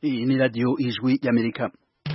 Iyi ni radio Ijwi y'Amerika.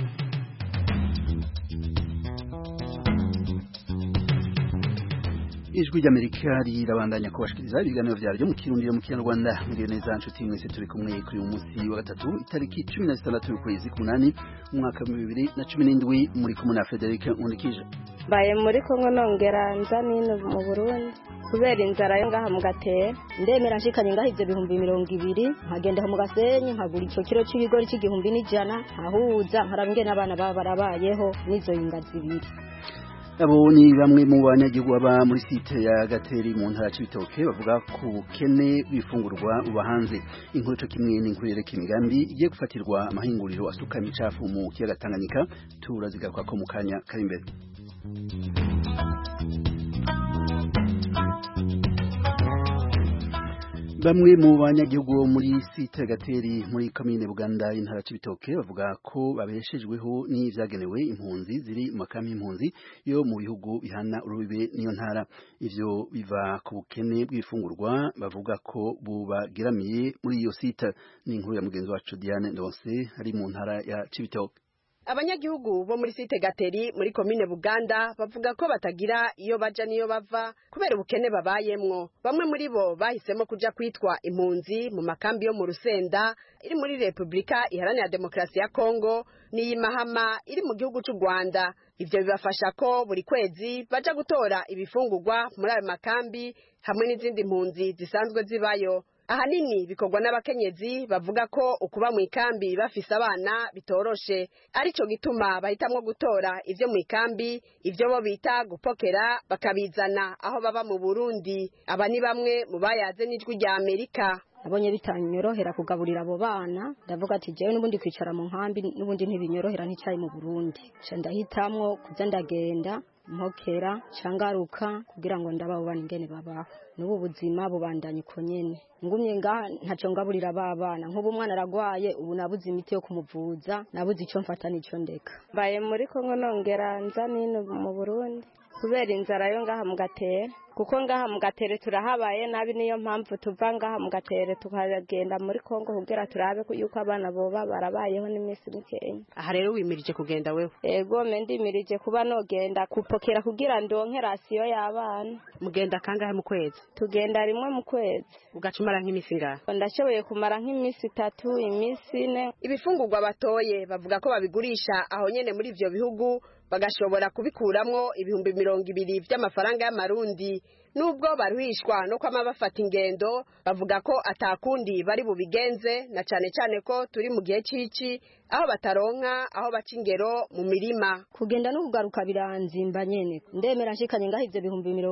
Ijwi ry'Amerika rirabandanya kubashikiriza ibiganiro vyaryo mu Kirundi no mu Kinyarwanda. Muri neza nshuti mwese turi kumwe kuri uyu munsi wa gatatu itariki 16 y'ukwezi k'umunani umwaka wa 2017 muri kumwe na Frederic Nkundikije. Baye muri Kongo nongera nza nino mu Burundi kubera inzara yo ngaha mu Gatera ndemera nshikanye ngaha ivyo 220 nkagenda mu Gasenyi nkagura ico kiro c'ibigori c'igihumbi n'ijana ahuza nkarabinge n'abana baba barabayeho nizo ingazi ibiri. Abo ni bamwe mu banyagihugu baba muri site ya Gateri mu ntara c'Ibitoke bavuga ku bukene bw'ifungurwa ubahanze. Inkuru co kimwe n'inkuru yereka imigambi igiye gufatirwa amahinguriro asuka imicafu mu kiyaga Tanganyika turazigaruka ko mu kanya kari imbere. Bamwe mu banyagihugu muri site Gateri muri komine Buganda intara c'Ibitoke bavuga ko babeshejweho n'ivyagenewe impunzi ziri mu makambi y'impunzi yo mu bihugu bihana urubibe niyo ntara. Ivyo biva ku bukene bw'ifungurwa bavuga ko bubageramiye muri iyo site. Ni inkuru ya mugenzi wacu Diane Ndonse ari mu ntara ya c'Ibitoke. Abanyagihugu bo muri site Gateri muri komine Buganda bavuga ko batagira iyo baja niyo bava kubera ubukene babayemwo. Bamwe muri bo bahisemo kuja kwitwa impunzi mu makambi yo mu Rusenda iri muri Republika Iharanira Demokarasi ya Kongo n'iyi Mahama iri mu gihugu c'u Rwanda. Ivyo bibafasha ko buri kwezi baja gutora ibifungurwa muri ayo makambi hamwe n'izindi mpunzi zisanzwe zibayo. Ahanini bikorwa n'abakenyezi bavuga ko ukuba mu ikambi bafise abana bitoroshe, arico gituma bahitamwo gutora ivyo mu ikambi, ivyo bo bita gupokera bakabizana aho baba mu Burundi. Aba ni bamwe mu bayaze n'Ijwi rya Amerika. Abonye bitanyorohera kugaburira abo bana ndavuga ati jewe n'ubundi kwicara mu nkambi n'ubundi ntibinyorohera nticaye mu Burundi. Ndahitamwo kuza ndagenda mpokera cangaruka kugira ngo ndababo bana ingene babaho. Nubu buzima bubandanye uko nyene. Ngumye ngaha ntaco ngaburira abana nk'ubu umwana aragwaye ubu nabuze imiti yo kumuvuza nabuze ico mfata nico ndeka. Baye muri Kongo nongera nza nino mu Burundi kubera inzara yo ngaha mu Gatera kuko ngaha mu Gatere turahabaye nabi niyo mpamvu tuva ngaha mu Gatere tukagenda muri Kongo kugira turabe yuko abana boba barabayeho n'imisi mikenya. Aha rero wimirije kugenda wewe? Ego mendimirije kuba nogenda kupokera kugira ndonke rasiyo y'abana. Mugenda kangahe mu kwezi? Tugenda rimwe mu kwezi. Ugacumara nk'imisi ngaha? Ndashoboye kumara nk'imisi 3 imisi 4. Ibifungurwa batoye bavuga ko babigurisha aho nyene muri ivyo bihugu bagashobora kubikuramwo ibihumbi 200 vy'amafaranga y'amarundi. Nubwo baruhishwa no kwama bafata ingendo bavuga ko atakundi bari bubigenze na cane ko turi mu gihe cici aho bataronka aho baca ingero mu mirima. Kugenda no kugaruka biranzimba nyene ndemera nshikanye ngaho ivyo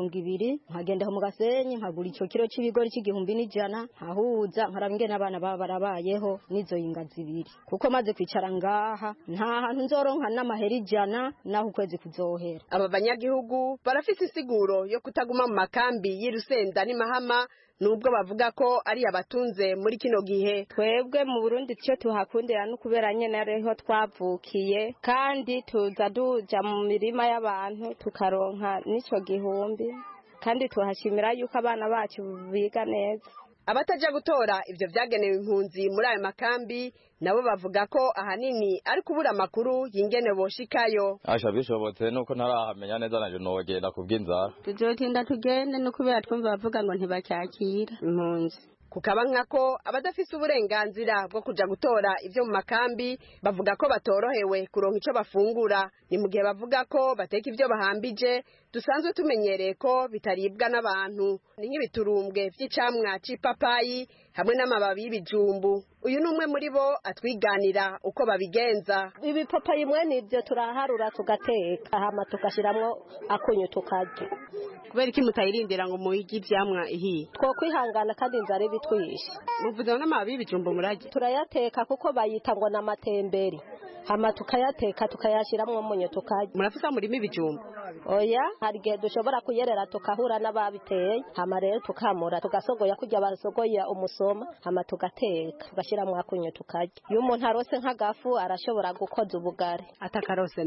220 nkagenda mu Gasenyi nkagura ico kiro c'ibigori c'igihumbi n'ijana ahuza nkarabinge n'abana baba barabayeho nizo ingazi ibiri kuko maze kwicara ngaha nta hantu nzoronka n'amahera ijana naho ukwezi kuzohera. Aba banyagihugu barafise isiguro yo kutaguma mu makambi y'Irusenda ni Mahama nubwo bavuga ko ari abatunze muri kino gihe. Twebwe mu Burundi cyo tuhakundira no kubera nyene ariho twavukiye kandi tuza duja mu mirima y'abantu tukaronka nico gihumbi kandi tuhashimira yuko abana bacu biga neza. Abataja gutora ivyo vyagenewe impunzi muri ayo makambi nabo bavuga ko ahanini ari kubura makuru yingene boshikayo. Asha bishobotse nuko ntarahamenya neza naje nogenda kubw'inzara. Tuzotinda tugende no kubera twumva bavuga ngo ntibacyakira impunzi. Kukaba nkako abadafise uburenganzira bwo kuja gutora ivyo mu makambi bavuga ko batorohewe kuronka ico bafungura. Ni mu gihe bavuga ko bateka ivyo bahambije dusanzwe tumenyereye ko bitaribwa n'abantu. Ni nk'ibiturumbwe vy'icamwa c'ipapayi hamwe n'amababi y'ibijumbu. Uyu numwe muri bo atwiganira uko babigenza. Ibipapayi mwene ivyo turaharura tugateka hama tugashiramwo akunyu tukarya. Kubera iki mutayirindira ngo muhige ivyamwa ihiye? Two kwihangana kandi inzara ibitwishe. Muvuze n'amababi y'ibijumbu murage? Turayateka kuko bayita ngo n'amatemberi. Hama tukayateka tukayashiramwo umunyu tukarya. Murafisa murimo ibijumbu? Oya, hari gihe dushobora kuyerera tukahura n'ababiteye, hama rero tukamura tugasogoya kujya basogoya umusoma, hama tugateka tugashiramwo akunyu tukarya. Iyo umuntu arose nk'agafu arashobora gukoza ubugari. Atakarose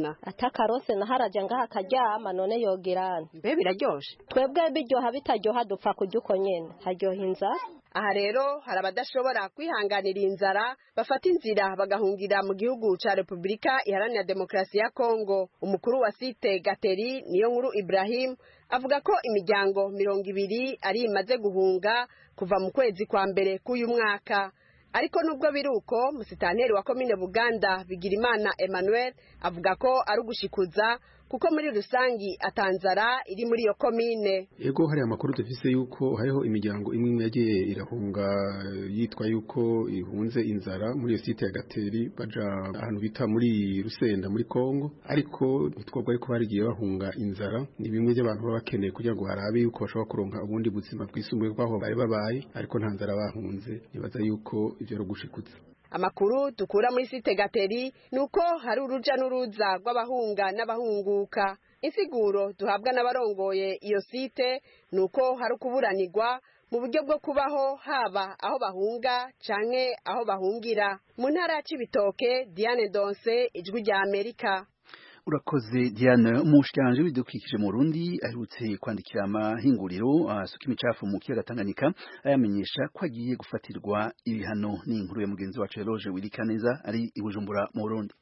na haraje ngaha akaryama none yogirana. Mbe biraryoshe? Twebwe biryoha bitaryoha dupfa kurya uko nyene. Haryoha inzara. aha rero hari abadashobora kwihanganira inzara bafata inzira bagahungira mu gihugu ca Repubulika Iharanira Demokarasi ya Kongo. Umukuru wa site Gateri Niyonkuru Ibrahim avuga ko imiryango 200 ari imaze guhunga kuva mu kwezi kwa mbere k'uyu mwaka. Ariko nubwo biruko musitanteri wa komine Buganda Bigirimana Emmanuel avuga ko ari ugushikuza kuko muri rusangi atanzara iri muri iyo komine. Ego hari amakuru dufise yuko hariho imiryango imwe yagiye irahunga yitwa yuko ihunze inzara muri iyo site ya Gateri baja ahantu bita muri Rusenda muri Kongo, ariko twobwa ariko barigiye bahunga inzara. Ni bimwe by'abantu baba bakeneye kugira ngo harabe yuko bashobora kuronka ubundi buzima bwisumbuye kwaho bari babaye, ariko nta nzara bahunze. Nibaza yuko ivyo ro gushikutsa. Amakuru dukura muri site Gateri nuko hari uruja n'uruza rw'abahunga n'abahunguka. Insiguro duhabwa n'abarongoye iyo site nuko hari kuburanirwa mu buryo bwo kubaho haba aho bahunga canke aho bahungira. Mu ntara ya Cibitoke, Diane Donse, Ijwi rya Amerika. Urakoze Diane. Umushikiranganje w'ibidukikije mu Burundi aherutse kwandikira amahinguriro asuka imicafu mu kiyaga Tanganyika ayamenyesha ko agiye gufatirwa ibihano. Ni inkuru ya mugenzi wacu Eloge Wirikaneza ari i Bujumbura mu Burundi.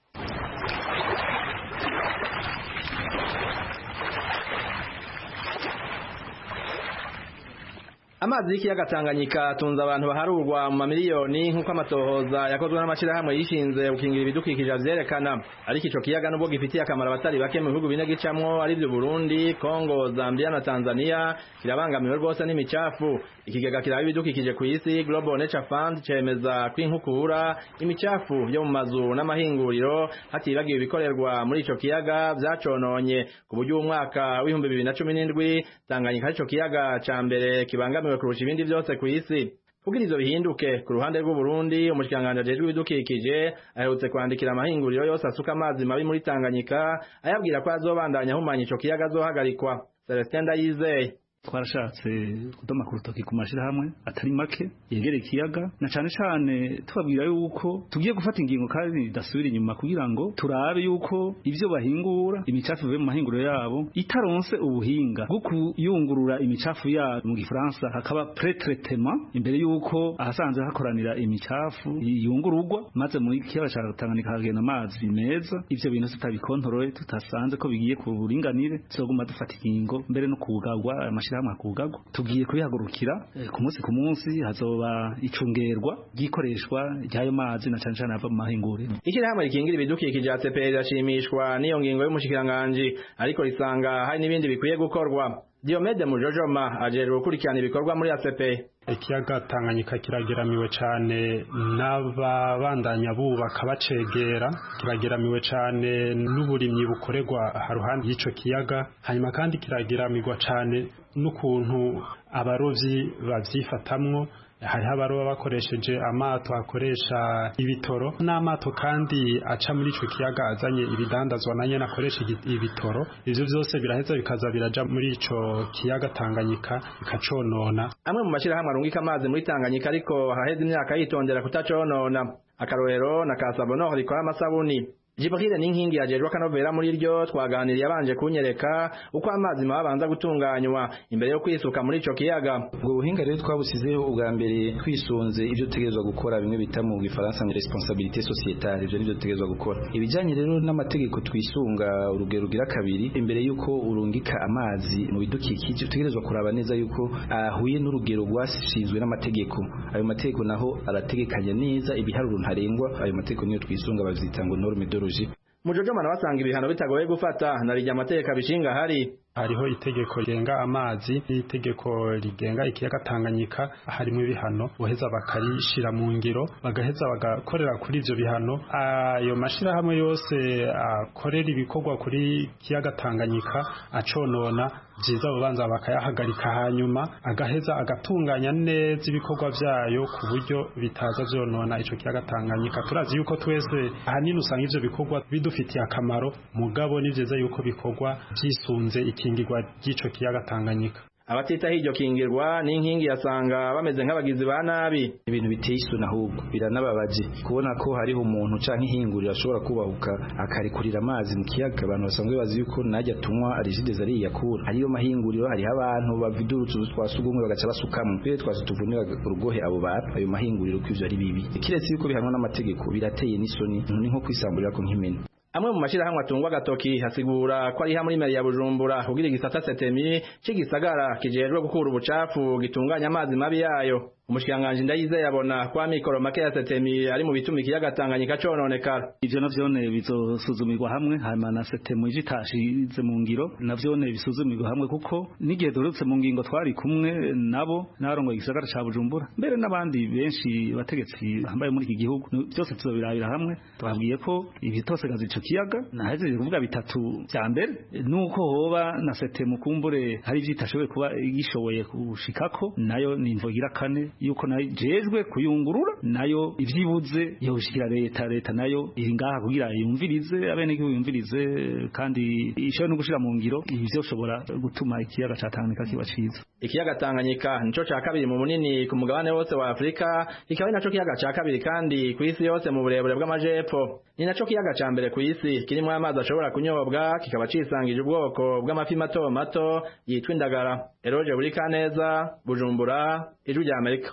Amazi y'ikiyaga Tanganyika atunze abantu baharurwa mu mamiliyoni nk'uko amatohoza yakozwe n'amashirahamwe yishinze gukingira ibidukikije avyerekana. Ariko ico kiyaga nubwo gifitiye akamaro abatari bake mu bihugu bine gicamwo ari byo Burundi, Kongo, Zambia na Tanzania, kirabangamiwe rwose n'imicafu. Ikigega kiraba ibidukikije ku isi Global Nature Fund cemeza kwinkukura imicafu byo mu mazu n'amahinguriro hatibagiwe ibikorerwa muri ico kiyaga vyacononye ku buryo umwaka w'ibihumbi 2017 Tanganyika ico kiyaga ca mbere kibangamiwe kurusha ibindi byose ku isi. Kugira ivyo bihinduke ku ruhande rw'u Burundi, umushikiranganje ajejwe ibidukikije aherutse kwandikira amahinguriro yose asuka amazi mabi muri Tanganyika ayabwira ko azobandanya ahumanya ico kiyaga azohagarikwa. Celestin Ndayizeye twarashatse kudoma ku rutoki ku mashirahamwe atari make yegereye ikiyaga na cane tubabwira yuko tugiye gufata ingingo kandi dasubira inyuma kugira ngo turabe yuko ivyo bahingura imicafu bive mu mahinguriro yabo itaronse ubuhinga bwo kuyungurura imicafu yabo mu Gifaransa hakaba pré-traitement imbere yuko ahasanzwe hakoranira imicafu yungururwa maze muri kiyaga ca Tanganyika hagenda amazi meza. Ivyo bintu tutabikontorole tutasanze ko bigiye ku buringanire zoguma dufata ingingo mbere no kugagwa kugagwa tugiye kubihagurukira ku munsi hazoba icungerwa gikoreshwa ryayo mazi na cane ava mu mahinguriro. Ikirahamwe rikingira ibidukikije ACP rirashimishwa n'iyo ngingo y'umushikiranganje, ariko risanga hari n'ibindi bikwiye gukorwa. Diomede Mujojoma ajejwe gukurikirana ibikorwa muri ACP. Ikiyaga Tanganyika kirageramiwe cane n'ababandanya bubaka bacegera, kirageramiwe cane n'uburimyi bukorerwa haruhande y'ico kiyaga, hanyuma kandi kirageramirwa cane n'ukuntu abarovyi bavyifatamwo. Hariho abaroba bakoresheje amato akoresha ibitoro n'amato kandi aca muri ico kiyaga azanye ibidandazwa nanye nakoresha ibitoro. Ivyo vyose biraheza bikaza biraja muri ico kiyaga Tanganyika bikaconona. Amwe mu mashirahamwe arungika amazi muri Tanganyika ariko haraheze imyaka yitondera kutaconona. Akarorero na Kasabonor rikora amasabuni. Jibril n'inkingi yajejwe kanovera muri ryo twaganiriye abanje kunyereka uko amazi mabanza gutunganywa imbere yo kwisuka muri ico kiyaga. Ubwo buhinga rero twabusizeho ubwa mbere twisunze ivyo tegerezwa gukora bimwe bita mu Gifaransa ni responsabilité sociétale, ivyo nivyo tegerezwa gukora. Ibijanye rero n'amategeko twisunga urugero rugira kabiri imbere yuko urungika amazi mu bidukikije tegerezwa kuraba neza yuko ahuye n'urugero rwashinzwe n'amategeko. Ayo mategeko naho arategekanya neza ibiharuro ntarengwa. Ayo mategeko niyo twisunga bazita ngo norme de Mujojoma nabasanga ibihano bitagoye gufata narije amategeko bishinga hariho itegeko rigenga amazi n'itegeko rigenga ikiyaga Tanganyika, harimo ibihano boheza bakarishira mu ngiro bagaheza bagakorera kuri ivyo bihano. Ayo mashirahamwe yose akorera ibikorwa kuri kiyaga Tanganyika aconona vyiza babanza bakayahagarika, hanyuma agaheza agatunganya neza ibikorwa vyayo ku buryo bitaza vyonona ico kiyaga Tanganyika. Turazi yuko twese ahanini usanga ivyo bikorwa bidufitiye akamaro, mugabo ni vyiza yuko bikorwa vyisunze ikingirwa ry'ico kiyaga Tanganyika. abatitaho iryo kingirwa n'inkingi yasanga bameze nk'abagizi ba nabi. Ibintu biteye isoni ahubwo biranababaje kubona ko hariho umuntu canke ihinguriro ashobora kubahuka akarikurira amazi mu kiyaga. Abantu basanzwe bazi yuko najya tunywa Arigidez ari yakura, hariyo mahinguriro, hariho abantu bavidura utuzu twasugumwe bagaca basukamo rero twasutuvunira urugohe abo bantu ayo mahinguriro ko ivyo ari bibi, kiretse yuko bihanwa n'amategeko birateye n'isoni, ni nko kwisamburira ko nk'imene. Amwe mu mashirahamwe atungwa agatoki hasigura ko ari muri meri ya Bujumbura kugira igisata Setemi c'igisagara kijejwe gukura ubucafu gitunganya amazi mabi yayo. Umushikanganje Ndayizeye yabona kwa mikoro make ya Setemi ari mu bituma ikiyaga Tanganyika cononekara. Ivyo navyone bizosuzumirwa hamwe hanyuma na Setemi itashize mu ngiro navyone bisuzumirwa hamwe kuko nigihe dorutse mu ngingo twari kumwe nabo narongo igisagara ca Bujumbura mbere n'abandi benshi bategetsi bambaye muri iki gihugu byose tuzobirabira hamwe twabwiye ko ibitosegaza ico kiyaga nahejeje kuvuga bitatu bya mbere nuko hoba na Setemi kumbure hari vyitashoboye kuba igishoboye kushikako nayo ni imvogira kane yuko nayo jejwe kuyungurura nayo ivyibuze yoshikira leta nayo iri ngaha kugira yumvirize abene yumvirize kandi isho no gushira mu ngiro ivyo shobora gutuma ikiyaga ca Tanganyika kiba ciza. Ikiyaga Tanganyika nico ca kabiri mu munini ku mugabane wose wa Afrika, ikaba naco kiyaga ca kabiri kandi ku isi yose mu burebure bw'amajepfo. Ni naco kiyaga ca mbere ku isi kirimo amazi ashobora kunyobwa kikaba cisangije ubwoko bw'amafi mato mato yitwa indagara. Eroje Burikaneza, Bujumbura, Ijwi rya Amerika.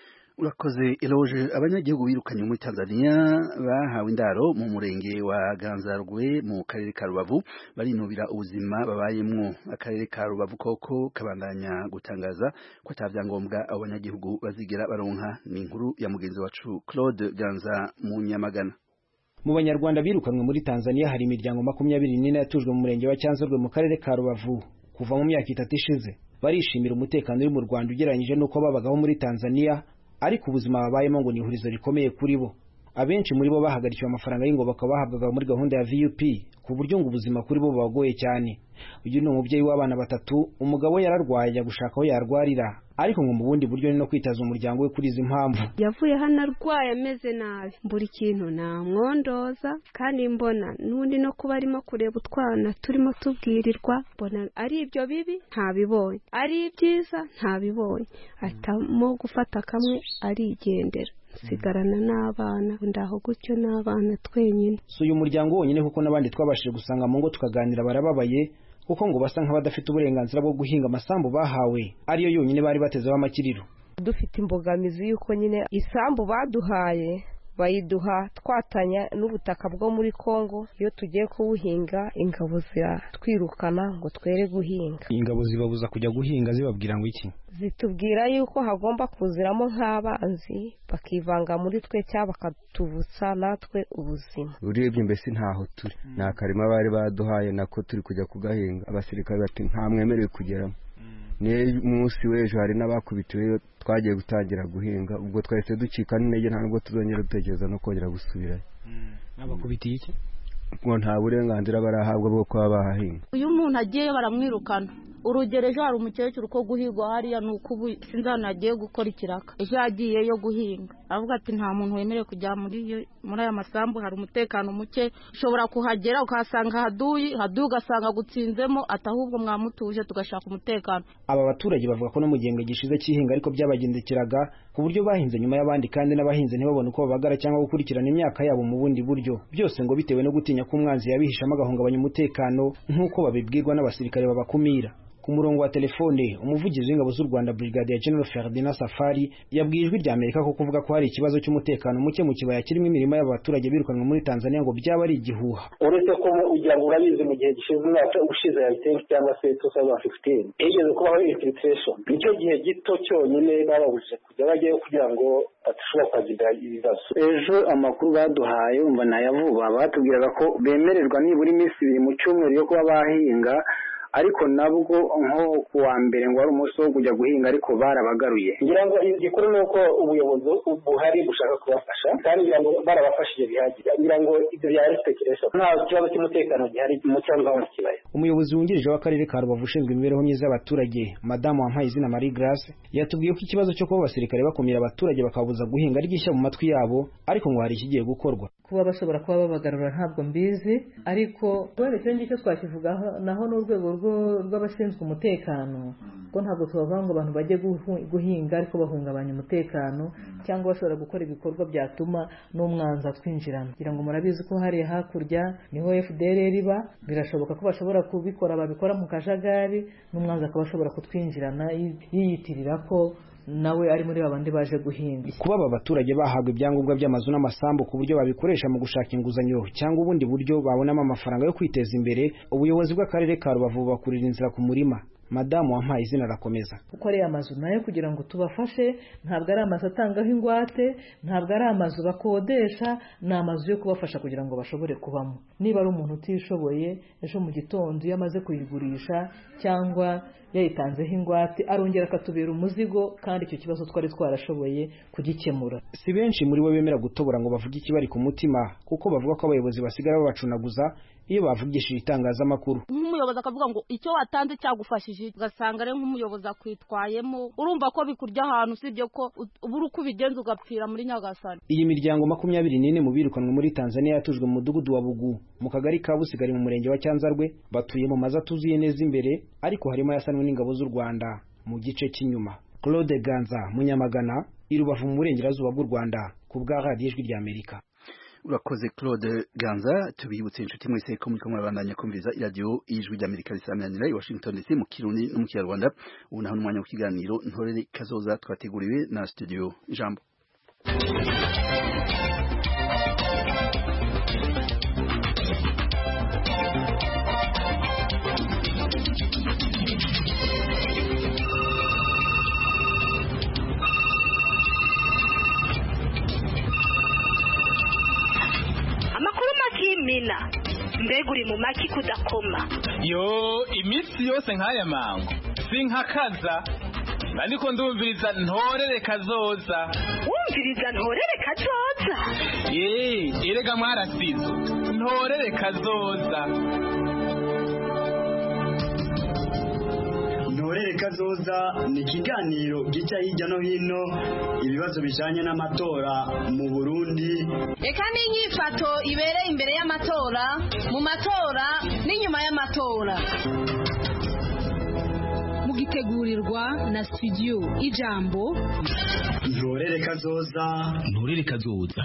Urakoze Eloge. Abanyagihugu birukanye muri Tanzania bahawe indaro mu murenge wa Ganzarwe mu karere ka Rubavu barinubira ubuzima babayemwo. Akarere ka Rubavu koko kabandanya gutangaza ko atavyangombwa abanyagihugu bazigera baronka. Ni inkuru ya mugenzi wacu Claude Ganza mu Nyamagana. Mu banyarwanda birukanwe muri Tanzania hari imiryango 24 yatujwe mu murenge wa Cyanzarwe mu karere ka Rubavu kuva mu myaka 3 ishize. Barishimira umutekano uri mu Rwanda ugereranyije nuko babagaho muri Tanzania, ariko ubuzima babayemo ngo ni ihurizo rikomeye kuri bo. Abenshi muri bo bahagarikiwe amafaranga y'ingoboka bahabwaga muri gahunda ya VUP ku buryo ngo ubuzima kuri bo bagoye cyane. Uyu ni umubyeyi w'abana 3, umugabo yararwaye ajya gushaka aho yarwarira, ariko ngo mu bundi buryo ni no kwitaza umuryango we kuri izi mpamvu. Yavuye hano arwaye ameze nabi, mbura ikintu namwondoza kandi mbona n'undi no kuba arimo kureba utwana turimo tubwirirwa, mbona ari ibyo bibi ntabibonye, ari ibyiza ntabibonye, atamo gufata kamwe arigendera. Sigarana n'abana ndaho gutyo n'abana twenyine. So uyu muryango wonyine kuko nabandi twabashije gusanga mu ngo tukaganira barababaye kuko ngo basa nk'abadafite uburenganzira bwo guhinga amasambu bahawe ariyo yonyine bari batezeho amakiriro. Dufite imbogamizi yuko nyine isambu baduhaye bayiduha twatanya n'ubutaka bwo muri Kongo, iyo tugiye kubuhinga ingabo twirukana ngo twere guhinga. Ingabo zibabuza kujya guhinga zibabwira ngo iki? Zitubwira yuko hagomba kuziramo nk'abanzi bakivanga muri twe cyangwa bakatuvutsa natwe ubuzima. Urebye mbese ntaho turi, nta karima bari baduhaye nako turi kujya kugahinga. Abasirikare bati nta mwemerewe kugeramo. Ni munsi w'ejo hari n'abakubitiwe twagiye gutangira guhinga, ubwo twahise ducika n'intege nta nubwo tuzongera dutekereza no kongera gusubirayo. Abakubitiye iki? Ngo nta burenganzira barahabwa bwo kuba bahahinga. Uyu muntu agiye baramwirukana. Urugero ejo hari umukecuru ko guhigwa hariya nuko ubu sinzana agiye gukora ikiraka. Ejo yagiye yo guhinga, avuga ati nta muntu wemerewe kujya muri aya masambu, hari umutekano muke, ushobora kuhagera ukahasanga haduyi ugasanga gutsinzemo, atahubwo mwamutuje tugashaka umutekano. Aba baturage bavuga ko no mu gihembwe gishize cy'ihinga ariko byabagendekeraga ku buryo bahinze nyuma y'abandi kandi n'abahinze ntibabone uko babagara cyangwa gukurikirana imyaka yabo mu bundi buryo, byose ngo bitewe no gutinya ko umwanzi yabihishamo agahungabanya umutekano nk'uko babibwirwa n'abasirikare babakumira. Ku murongo wa telefone umuvugizi w'ingabo z'u Rwanda Brigadier General Ferdinand Safari yabwiye Ijwi rya Amerika ko kuvuga ko hari ikibazo cy'umutekano muke mu kibaya kirimo imirimo y'abaturage birukanwe muri Tanzania ngo byaba ari igihuha. Uretse ko ugira ngo urabizi mu gihe gishize umwaka ushize ya 10 cyangwa se 2015 yigeze kubaho infiltration, nicyo gihe gito cyonyine bababujije kujya bajyayo kugira ngo bashobora kwagira ibibazo. Ejo amakuru baduhaye umva nayavuba batubwiraga ko bemererwa nibura iminsi 2 mu cyumweru yo kuba bahinga, ariko nabwo nko kuwa mbere ngo ari umunsi wo kujya guhinga ariko barabagaruye. Ngira ngo igikuru nuko ubuyobozi buhari bushaka kubafasha kandi ngira ngo barabafashije bihagije. Ngira ngo ibyo byari speculation, nta kibazo cy'umutekano gihari mu cyangwa mu kibaya. Umuyobozi wungirije w'akarere ka Rubavu ushinzwe imibereho myiza y'abaturage Madamu Wampayizina Marie Grace yatubwiye ko ikibazo cyo kuba abasirikare bakumira abaturage bakabuza guhinga ari gishya mu matwi yabo, ariko ngo hari ikigiye gukorwa. kuba bashobora kuba babagarura ntabwo mbizi ariko wenda icyo ngicyo twakivugaho naho n'urwego rw'abashinzwe umutekano ko ntabwo tubavuga ngo abantu bajye guhinga ariko bahungabanya umutekano cyangwa bashobora gukora ibikorwa byatuma n'umwanzi atwinjirana kugira ngo murabizi ko hariya hakurya niho FDLR iba birashoboka ko bashobora kubikora babikora mu kajagari n'umwanzi akaba ashobora kutwinjirana yiyitirira ko nawe ari muri babandi baje guhinga. Kuba aba baturage bahabwa ibyangombwa by'amazu n'amasambu ku buryo babikoresha mu gushaka inguzanyo cyangwa ubundi buryo babonamo amafaranga yo kwiteza imbere, ubuyobozi bw'akarere ka Rubavu bakurira inzira ku murima. Madamu wampaye izina arakomeza. Kuko ari amazu nayo kugira ngo tubafashe ntabwo ari amazu atangaho ingwate, ntabwo ari amazu bakodesha, ni amazu yo kubafasha kugira ngo bashobore kubamo. Niba ari umuntu utishoboye ejo mu gitondo iyo amaze kuyigurisha cyangwa yayitanzeho ingwate arongera akatubera umuzigo kandi icyo kibazo twari twarashoboye kugikemura. Si benshi muri bo bemera gutobora ngo bavuge ikibari ku mutima kuko bavuga ko abayobozi basigara babacunaguza iyo bavugishije itangazamakuru. Nk'umuyobozi akavuga ngo icyo watanze cyagufashije ugasanga ari nk'umuyobozi akwitwayemo urumva ko bikurya ahantu usibye ko ubura uko ubigenza ugapfira muri Nyagasani. Iyi miryango 24 mu birukanwe muri Tanzania yatujwe mu mudugudu wa Bugu mu kagari ka Busigari mu murenge wa Cyanzarwe batuye mu mazu atuzuye neza imbere ariko harimo yasanwe n'ingabo z'u Rwanda mu gice cy'inyuma. Claude Ganza Munyamagana irubavu mu burengerazuba bw'u Rwanda ku bwa Radio Ijwi ry'Amerika. Urakoze Claude Ganza. Tubibutse inshuti mwese ko muri kumwe kumviriza radio Ijwi ry'Amerika risamanira i Washington DC mu Kirundi no mu Kinyarwanda. Ubu naho n'umwanya w'ikiganiro Ntorere Kazoza twateguriwe na studio Jambo. Mbega uri mu maki kudakoma yo iminsi yose nk'aya mango sinkakaza ariko ndumviriza Ntorere Kazoza. Wumviriza Ntorere Kazoza? Erega mwarasizo Ntorere Kazoza. Ntorere Kazoza ni ikiganiro gica hirya no hino ibibazo bijanye n'amatora mu Burundi. Eka n'inyifato ibereye imbere y'amatora, mu matora n'inyuma y'amatora. Mugitegurirwa na studio Ijambo. Ntorere Kazoza. Ntorere Kazoza.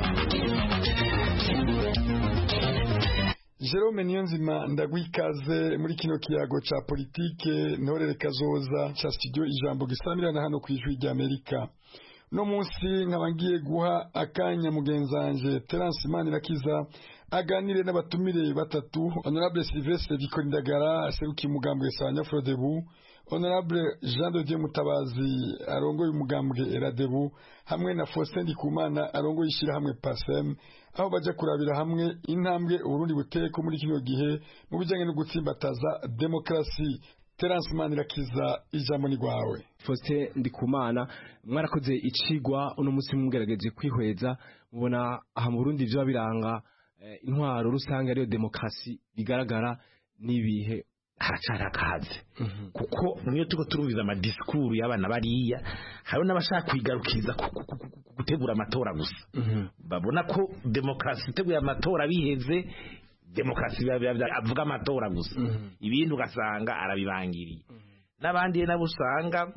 Jerome Niyonzima ndagwikaze muri kino kiyago ca politike Ntorere Kazoza ca studio Ijambo gisamirana hano kwijwi rya Amerika. No munsi nkabangiye guha akanya mugenzanje Terence Manirakiza aganire n'abatumire batatu. Honorable Sylvestre Bikorindagara aserukiye umugambwe Sanya Frodebu, Honorable Jean de Dieu Mutabazi arongoye umugambwe Eradebu, hamwe na Faustin Ndikumana arongoye ishirahamwe Pasem, aho baje kurabira hamwe intambwe Uburundi buteko muri kino gihe mu bijanye no gutsimbataza demokrasi. Terence Manirakiza ijambo ni gwawe. Faustin Ndikumana, mwarakoze icigwa uno musi mugerageje kwihweza mubona aha mu Burundi byo biranga intwaro rusange ariyo demokrasi bigaragara nibihe haracara akaze kuko niyo tuko turumviza ama discours y'abana bariya hari n'abashaka kwigarukiriza gutegura amatora gusa babona ko demokrasi teguye amatora biheze demokrasi avuga amatora gusa ibintu ugasanga arabibangiriye n'abandi nabo usanga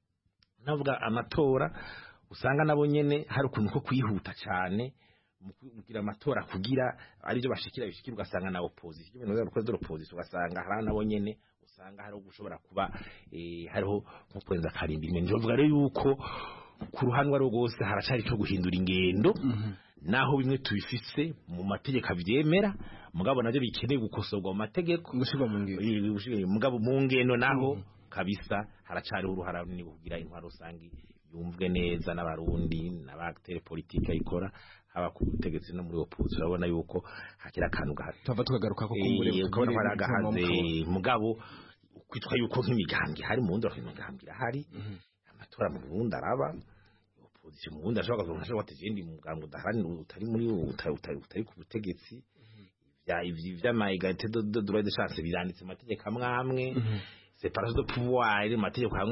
navuga amatora usanga nabo nyene hari ukuntu ko kwihuta cyane mugira amatora kugira ari byo bashikira bishikira ugasanga na opposition ibintu byo opposition ugasanga hari nabo nyene usanga hari gushobora kuba hariho nko kwenza karindimwe njovuga rero yuko ku ruhanwa rwose haracari cyo guhindura ingendo naho bimwe tubifise mu mategeko avyemera mugabo navyo bikeneye gukosorwa mu mategeko gushirwa mu ngendo mugabo mu ngendo naho kabisa haracari uruhara runini kugira intwaro rusangi yumvwe neza n'abarundi n'abakteri politique ikora haba ku butegetsi no muri opposition urabona yuko hakira akantu gahato tuva tukagaruka ko kumure ukabona ko aragahaze mugabo kwitwa yuko nk'imigambi hari mu ndoro imigambi hari amatora mu Burundi araba opposition mu Burundi ashobora kuvuga ngo atejendi mugambo udahari utari muri utari ku butegetsi ivya égalité de droit de chance biranditse amategeko amwe séparation de pouvoir amategeko hamwe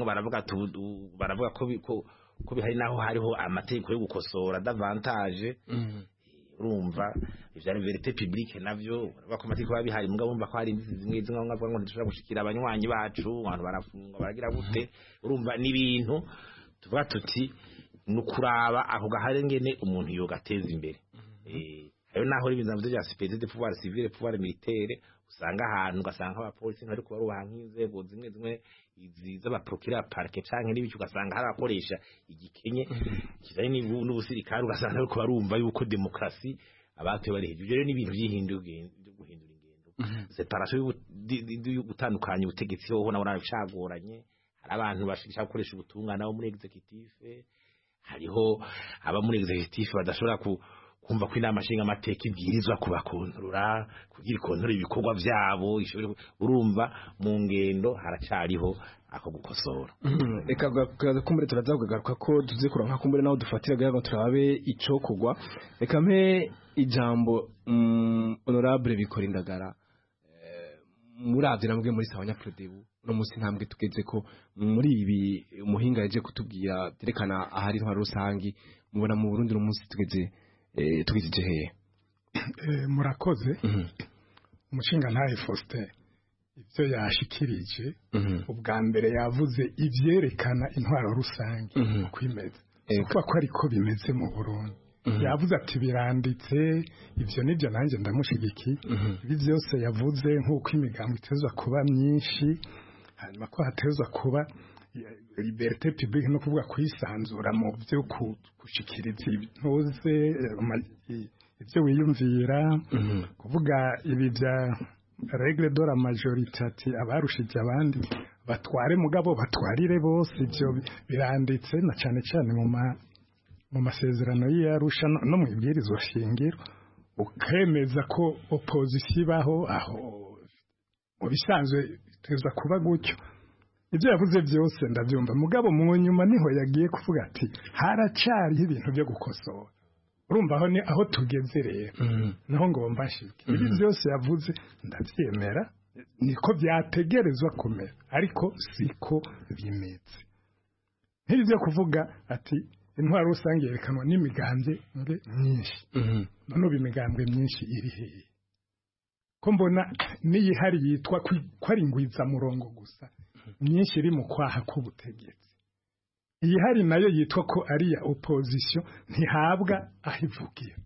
baravuga ko bihari naho hariho amategeko yo gukosora davantage urumva ivya liberté publique navyo bakomatiko babihari mugabo umva ko hari inzitizi zimwe zimwe ngavuga ngo ntishobora gushikira abanywanyi bacu abantu barafungwa baragira gute urumva n'ibintu tuvuga tuti nukuraba aho gahari ngene umuntu yogateza imbere ayo naho ibintu bya CPD de pouvoir civil pouvoir militaire usanga ahantu ugasanga abapolisi ntari kuba rubaha nk'inzego zimwe iziza baprokira parke canke n'ibiki ugasanga hari abakoresha igikenye kijanye n'ubusirikare ugasanga ariko barumva yuko demokrasi abatuye bari hejuru rero n'ibintu by'ihindura ingendo separation y'ugutandukanya ubutegetsi ho nabona bicagoranye hari abantu bashaka gukoresha ubutungane abo muri executive hariho aba muri executive badashobora kumva ko inama nshinga amateka ibwirizwa kubakontorora kugira ikontorora ibikorwa byabo urumva mu ngendo haracariho ako gukosora reka kumbure turazagaruka ko tuze kuranka kumbure naho dufatira gaga turabe ico kugwa reka mpe ijambo honorable Bikorindagara muravye namwe muri sawanya Prodebu no musi ntambwe tugeze ko muri ibi umuhinga yaje kutubwira terekana ahari ntwaro rusangi mubona mu Burundi no musi tugeze tugizije heye murakoze umushinga ntaye Faustin ibyo yashikirije ubwa mbere yavuze ivyerekana intwaro rusange kwimeza kuko ariko bimeze mu Burundi yavuze ati biranditse ivyo nivyo nanjye ndamushigiki ibi byose yavuze nk'uko imigambo itezwa kuba myinshi hanyuma ko hatezwa kuba liberté publique no kuvuga kwisanzura mu byo gushikiriza intuze ibyo wiyumvira kuvuga ibi bya règle de la majorité ati abarushije abandi batware mugabo batwarire bose ibyo biranditse na cyane cyane mu masezerano y'Arusha no mu ibwirizwa shingiro ukemeza ko opposition ibaho aho mu bisanzwe tezwa kuba gutyo ibyo yavuze byose ndabyumva mugabo mu nyuma niho yagiye kuvuga ati haracariho ibintu byo gukosora urumva aho ni aho tugeze rero naho ngo mbashike ibi byose yavuze ndabyemera niko byategerezwa kumera ariko siko bimeze nk'ibyo kuvuga ati intwaro rusange yerekanwa n'imigambwe myinshi none ubu imigambwe myinshi iri hehe ko mbona n'iyihari yitwa ko ari ingwizamurongo gusa myinshi iri mu kwaha k'ubutegetsi iyi nayo yitwa ko ari ya opposition ntihabwa aho ivugira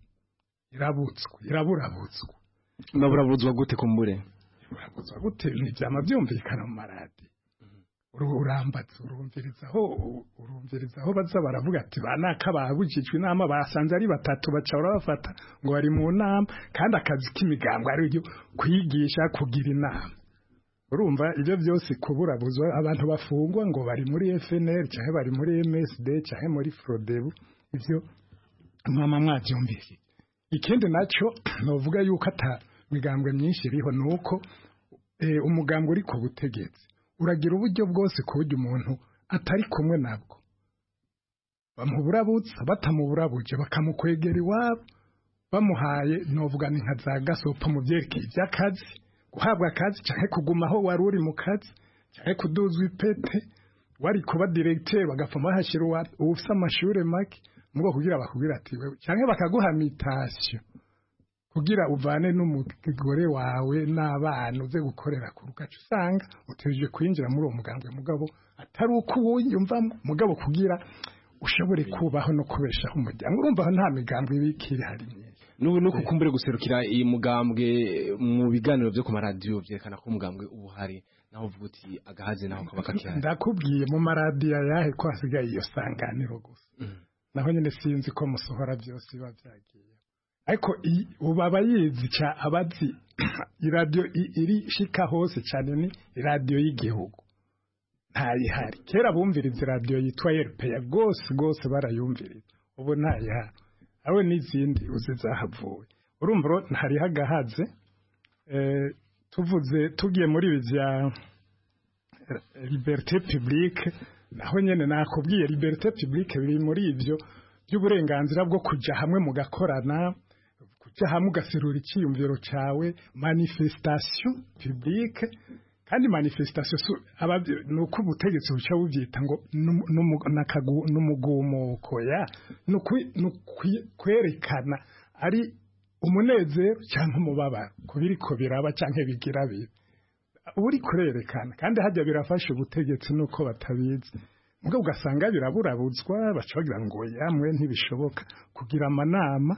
iraburabutswa naburabutswa gute kumbure urabuzwa gute ntibyama byumvikana mu maradi urambatse urumvirizaho baza baravuga ati banaka babujijwe inama basanze ari batatu baca barabafata ngo bari mu nama kandi akazi k'imigambo ari kwigisha kugira inama urumva ibyo byose kuburabuzwa abantu bafungwa ngo bari muri FNL cyangwa bari muri MSD cyangwa muri Frodebu ibyo mama mwabyumvise ikindi naco novuga yuko ata migambwe myinshi iriho nuko umugambwe uri ku butegetsi uragira uburyo bwose ku buryo umuntu atari kumwe nabwo bamuburabutsa batamuburabuje bakamukwegera iwabo bamuhaye novuga ni nka za gasopo mu byerekeye iby'akazi guhabwa akazi cyangwa kuguma aho wari uri mu kazi cyangwa kuduzwa ipete wari kuba directeur bagapfuma bahashira ufite amashuri make mugo kugira bakubwira ati wewe cyangwa bakaguha mitation kugira uvane n'umugore wawe n'abana uze gukorera ku rugaca usanga uteje kwinjira muri uwo mugambwe mugabo atari uko wiyumvamo mugabo kugira ushobore kubaho no kubeshaho umuryango urumva nta migambwe ibikiri hari myinshi nuko kumbure guserukira iyi mugambwe mu biganiro byo ku maradiyo byerekana ko umugambwe ubu hari naho uvuga uti agahaze naho kaba kakihari ndakubwiye mu maradiyo yahe ko hasigaye iyo sanganiro gusa naho nyine sinzi ko musohora byose biba byagiye ariko ubu abayizi ca abazi iradiyo iri shika hose cyane ni iradiyo y'igihugu ntayihari kera bumviriza iradiyo yitwa RPA gose barayumviriza ubu ntayihari awe n'izindi uzi zahavuye urumva ntari hagahaze tugiye muri ibi bya liberté publique naho nyene nakubwiye liberté publique biri muri ibyo by'uburenganzira bwo kuja hamwe mugakorana kuja hamwe ugaserura icyiyumviro cawe manifestation publique kandi manifestation nuko ubutegetsi buca bubyita ngo n'umugumuko ya kwerekana ari umunezero cyangwa umubabaro kubiriko biraba cyangwa bigira bibi uri kurerekana kandi hajya birafasha ubutegetsi nuko batabizi ubwo ugasanga biraburabuzwa baca bagira ngo yamwe ntibishoboka kugira amanama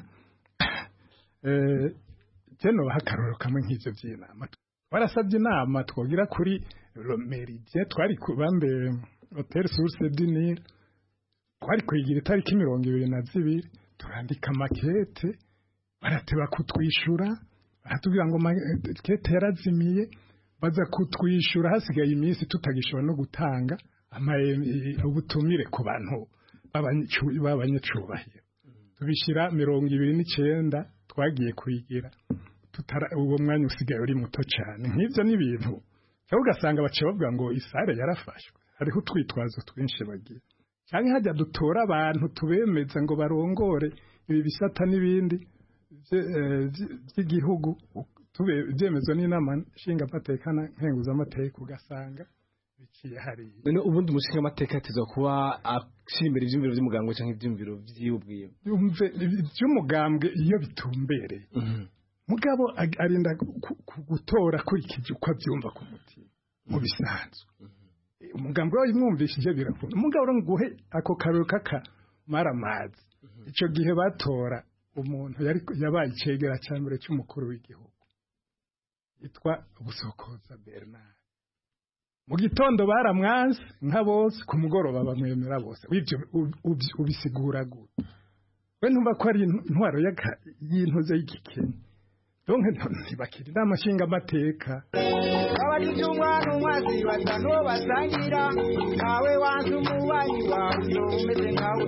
jeno bahakaroro kamwe nk'ivyo by'inama barasabye inama twogira kuri Romeridie twari kubambe Hotel Source du Nil twari kwigira itariki 22 turandika makete barateba kutwishura baratubwira ngo makete yarazimiye baza kutwishura hasigaye iminsi tutagishobora no gutanga ubutumire ku bantu b'abanyacubahiro tubishira 29 twagiye kuyigira uwo mwanya usigaye uri muto cyane nk'ibyo n'ibintu cyangwa ugasanga bace bavuga ngo isare yarafashwe hariho utwitwazo twinshi bagira cyangwa hajya dutora abantu tubemeza ngo barongore ibi bisata n'ibindi by'igihugu byemezwa n'inama nshingamateka na nkenguzamateka ugasanga biciye hariya none ubundi umushingamateka atizwa kuba ashimira ibyumviro by'umugambwe cyangwa ibyumviro by'ubwiye yumve iby'umugambwe iyo bitumbereye mugabo arinda gutora kurikije uko abyumva ku mutima mu bisanzwe umugambwe wawe mwumvishije birakunda umugabo nguhe ako karoro k'akamaramazi icyo gihe batora umuntu yabaye icegera cya mbere cy'umukuru w'igihugu yitwa Busokoza Bernard mu gitondo baramwanze nka bose ku mugoroba bamwemera bose w'ibyo ubisigura gute we ntumva ko ari intwaro y'intuze y'igikenya donke ntibakiri n'amashinga amateka abajije umwana umwazi batanu basangira nawe wanze umubanyi wawe umeze nkawe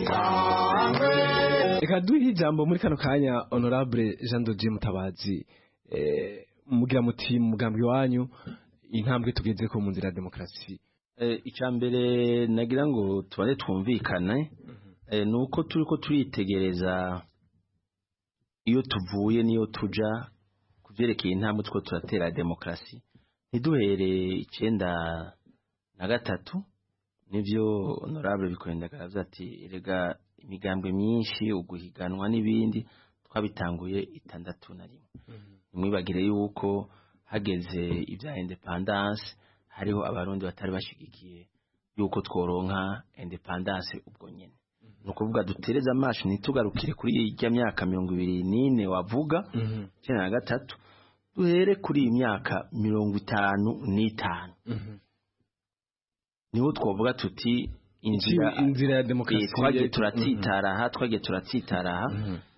reka duhe ijambo muri kano kanya honorable Jean de Dieu Mutabazi mugira muti mu mugambi wanyu intambwe tugeze ko mu nzira ya demokarasi icambere nagira ngo tubane twumvikane nuko turiko turitegereza iyo tuvuye niyo tuja kuvyerekeye intambwe two turatera demokarasi ntiduhere 93 nivyo honorable bikorendagara ati erega imigambwe myinshi uguhiganwa n'ibindi twabitanguye 61 mwibagire yuko hageze ibya independence hariho abarundi batari bashigikiye yuko tworonka independence ubwo nyene nukuvuga dutereza amashi nitugarukire kuri ijya myaka 24 wavuga 93 duhere kuri imyaka 55 niho twovuga tuti inzira ya demokarasi twagiye turatsitaraha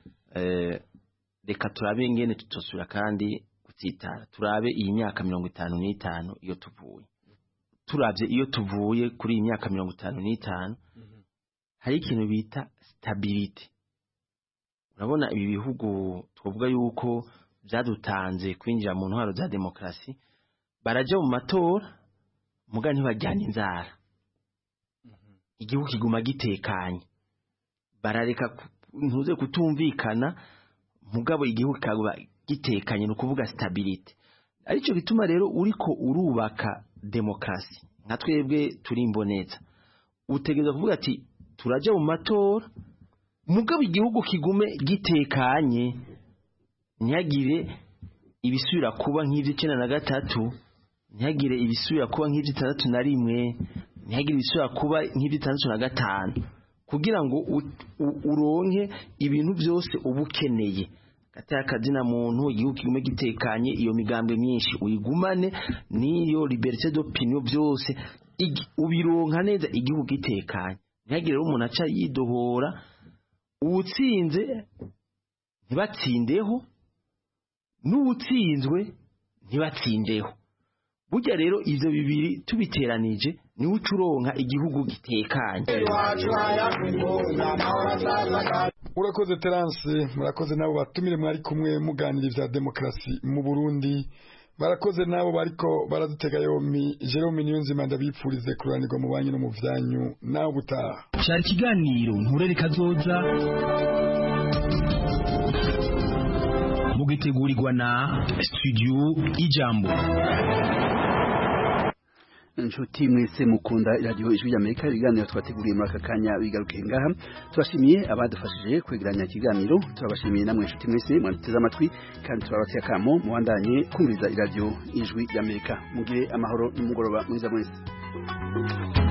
reka turabe ingene tutosura kandi gutitara turabe iyi myaka 55 iyo tuvuye turavye iyo tuvuye kuri iyi myaka 55 hari ikintu bita stability urabona ibi bihugu twovuga yuko byadutanze kwinjira mu ntwaro za demokarasi baraje mu matora muga ntibajyana inzara igihugu kiguma gitekanye barareka ntuze kutumvikana mugabo igihugu kagaba gitekanye no kuvuga stability arico bituma rero uriko urubaka demokarasi nka twebwe turi imboneza utegeza kuvuga ati turaje mu matora mugabo igihugu kigume gitekanye ntihagire ibisubira kuba nk'ivyo 93 ntihagire ibisubira kuba nk'ivyo 61 ntihagire ibisubira kuba nk'ivyo 65 kugira ngo uronke ibintu byose ubukeneye gataya kazina muntu igihugu kigume gitekanye iyo migambwe myinshi uyigumane niyo liberté d'opinion byose ubironka neza igihugu gitekanye ntihagire umuntu aca yidohora uwutsinze ntibatsindeho n'uwutsinzwe ntibatsindeho burya rero ivyo bibiri tubiteranije niwe ucuronka igihugu gitekanye urakoze Terence murakoze nabo batumire mwari kumwe muganira ivya demokarasi mu Burundi barakoze nabo bariko baradutega yompi Jerome Niyonzima ndabipfurize kuranirwa mu banyu no mu vyanyu naho butaha cyari kiganiro nturere kazoza mugitegurirwa na studio Ijambo inshuti mwese mukunda radio ijwi y'Amerika ibiganiro twateguriye muri aka kanya bigarukiye ngaha tubashimiye abadufashije kwegeranya ikiganiro turabashimiye namwe inshuti mwese mwateze amatwi kandi turabatse akamo muwandanye kumviriza radio ijwi y'Amerika mugire amahoro n'umugoroba mwiza mwese